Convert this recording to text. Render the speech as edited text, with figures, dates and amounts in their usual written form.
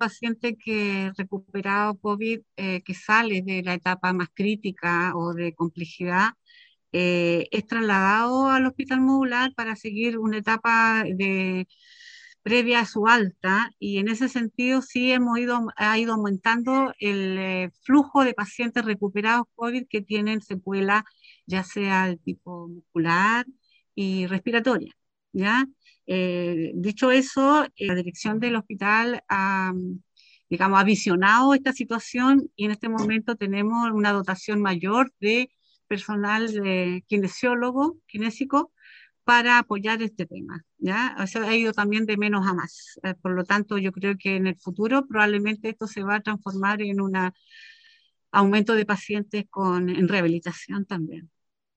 paciente que recuperado COVID, que sale de la etapa más crítica o de complejidad, es trasladado al hospital modular para seguir una etapa previa a su alta, y en ese sentido sí ha ido aumentando el flujo de pacientes recuperados COVID que tienen secuela, ya sea de tipo muscular y respiratoria, ¿ya? Dicho eso, la dirección del hospital ha, digamos, ha visionado esta situación, y en este momento tenemos una dotación mayor de personal kinesiólogo, kinésico, para apoyar este tema, ¿ya? O sea, ha ido también de menos a más. Por lo tanto, yo creo que en el futuro probablemente esto se va a transformar en un aumento de pacientes en rehabilitación también.